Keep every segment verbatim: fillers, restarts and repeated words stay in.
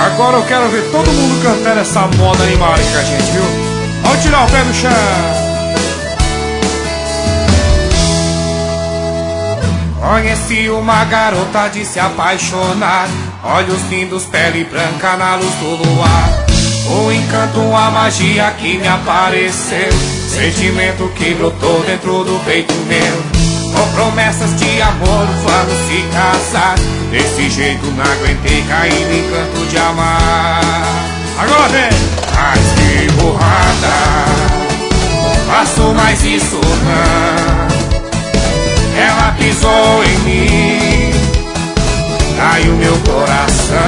Agora eu quero ver todo mundo cantando essa moda animálica, gente, viu? Vamos tirar o pé do chão. Conheci uma garota de se apaixonar, olhos lindos, pele branca na luz do luar. O encanto, a magia que me apareceu, sentimento que brotou dentro do peito meu. Com promessas de amor, vamos se casar. Desse jeito não aguentei cair no encanto de amar. Agora vem! Mas que burrada, faço mais isso não. Ela pisou em mim, traiu meu coração.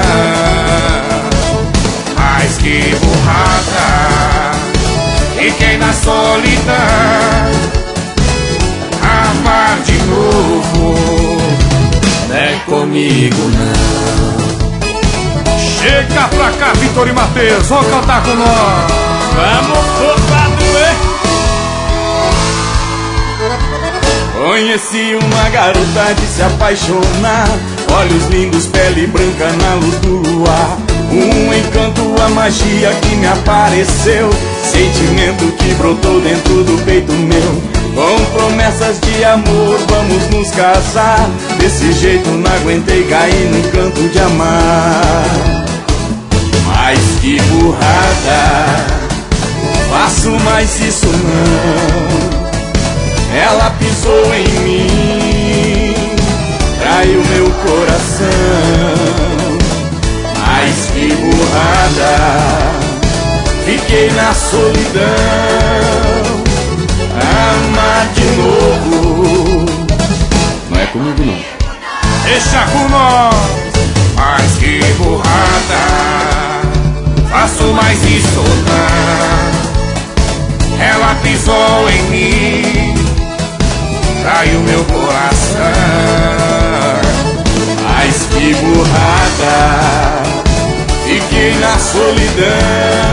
Mas que burrada, fiquei na solidão. Amar de novo não é comigo não. Chega pra cá, Vitor e Matheus, vão cantar com nós. Vamos soldado, hein? Conheci uma garota de se apaixonar, olhos lindos, pele branca na luz do luar. Um encanto, a magia que me apareceu, sentimento que brotou dentro do peito meu. Com promessas de amor, vamos nos casar. Desse jeito não aguentei cair no encanto de amar. Mas que burrada, faço mais isso não. Ela pisou em mim, traiu meu coração. Mas que burrada, fiquei na solidão. Amar de novo não é comigo não. Deixa com nós. Mas que burrada, faço mais isso não. Ela pisou em mim, traiu meu coração. Mas que burrada, fiquei na solidão.